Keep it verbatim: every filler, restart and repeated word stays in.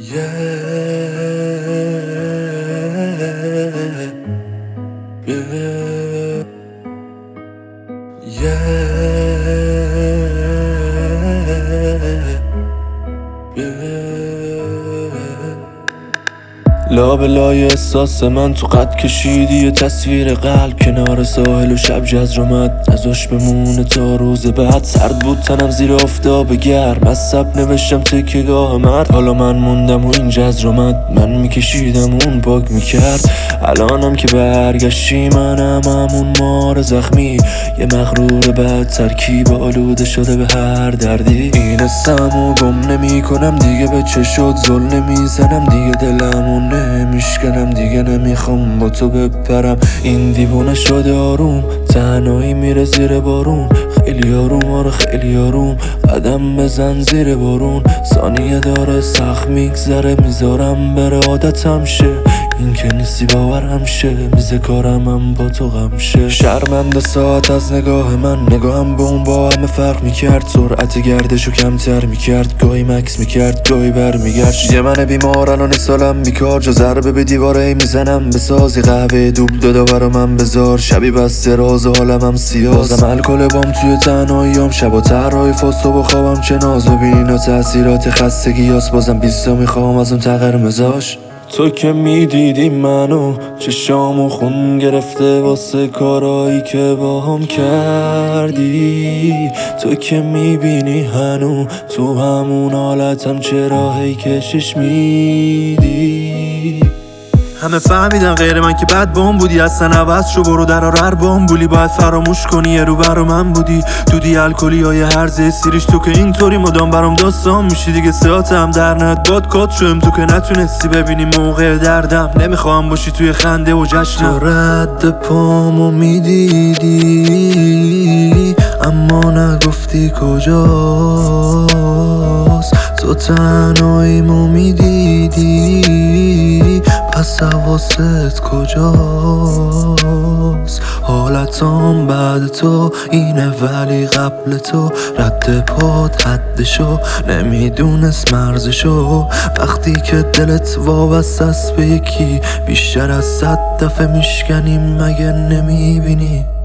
Yeah, yeah, yeah, yeah. لابلای احساس من تو قد کشیدی یه تصویر قلب کنار ساحل و شب جزر اومد نذاش بمونه تا روز بعد. سرد بود تنم زیر آفتاب گرم، از سب نوشتم تکیگاه مرد. حالا من موندم و این جزر اومد، من میکشیدم اون باگ میکرد. الانم که برگشتی منم همون مار زخمی، یه مغرور بد ترکیب آلوده شده به هر دردی. این اسمو گم نمی کنم دیگه، به چه شد زل نمیزنم دیگه، دلمون نمیشکنم دیگه، نمیخوام با تو بپرم. این دیوونه شده آروم، تنهایی میره زیر بارون. خیلی آروم، آره خیلی آروم، قدم بزن زیر بارون. ثانیه داره سخت میگذره، میذارم بره عادتم شه. این که نیستی باورم شه، میزه کارم هم با تو غم شه. شرمنده ساعت از نگاه من، نگاهم به اون با همه فرق میکرد. سرعت گردشو کمتر میکرد، گاهی مکس میکرد گاهی بر میگشت. یه من بیمار الان سالم بیکار، جا ضربه به دیواره میزنم به سازی. قهوه دوب دادا برا من بذار، شبی بسته راز و حالم هم سیاه. بازم الکل بام توی تنهاییام، شبا طرحهای فاست و بخوابم چه ناز. و بینا تاثیرات خستگی هست، بازم بیستا میخوام از اون تغیر مزاج. تو که میدیدی منو چشامو خون گرفته واسه کارایی که باهم کردی. تو که میبینی هنو تو همون حالتم، چرا هی کشش میدی؟ همه فهمیدن غیر من که بد بام بودی، اصلا عوض شو برو در هر بام بولی. باید فراموش کنی یه رو برا من بودی، دودی الکلی های هرزه سیریش. تو که اینطوری مدام برام داستان میشی دیگه، ساعتم در نهت باد کات شدم. تو که نتونستی ببینی موقع دردم، نمیخوام باشی توی خنده و جشنم. تو رد پامو میدیدی اما نگفتی کجاست. تو تنهاییمو میدیدی پس حواست کجاست. حالتام بعد تو اینه ولی قبل تو رد پات حدشو نمیدونست مرزشو. وقتی که دلت وابسته است به یکی، بیشتر از صد دفعه میشکنیم مگه نمیبینی؟